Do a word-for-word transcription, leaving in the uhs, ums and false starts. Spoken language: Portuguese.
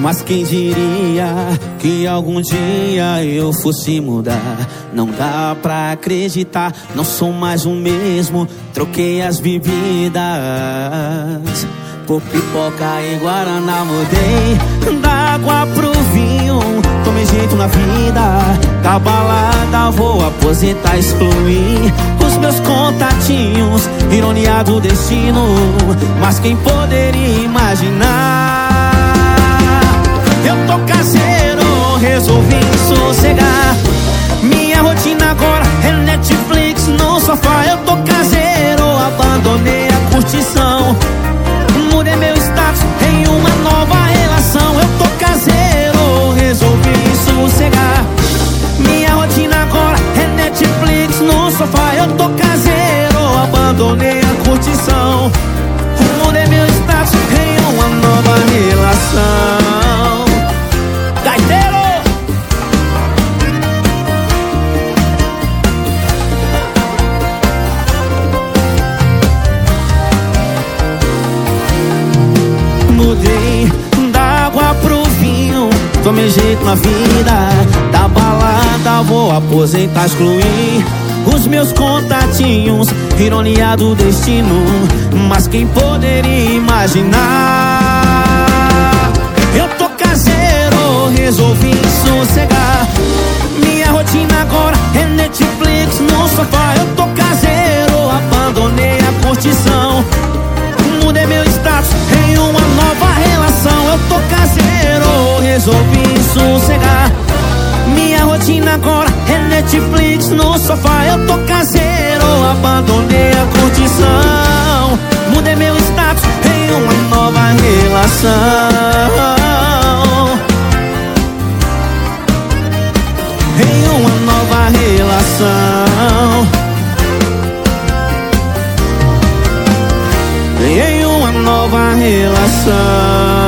Mas quem diria que algum dia eu fosse mudar? Não dá pra acreditar, não sou mais o mesmo. Troquei as bebidas por pipoca e guaraná. Mudei da água pro vinho, tomei jeito na vida. Da balada vou aposentar, excluir os meus contatinhos. Ironia do destino, mas quem poderia imaginar? Eu tô caseiro, resolvi sossegar. Minha rotina agora é Netflix no sofá. Eu tô caseiro, abandonei a curtição. Mudei meu status em uma nova relação. Eu tô caseiro, resolvi sossegar. Minha rotina agora é Netflix no sofá. Eu tô caseiro, abandonei a curtição. Mudei meu status em uma nova relação. Gaiteiro! Mudei da água pro vinho, tomei jeito na vida. Da balada vou aposentar, excluir os meus contatinhos. Ironia do destino, mas quem poderia imaginar? Eu tô caseiro, resolvi sossegar. Minha rotina agora é Netflix no sofá. Eu tô caseiro, abandonei a curtição. Mudei meu status em uma nova relação. Eu tô caseiro, resolvi sossegar. Minha rotina agora é Netflix no sofá. Eu tô caseiro, abandonei a curtição. Mudei meu status em uma nova relação. Em uma nova relação. Em uma nova relação.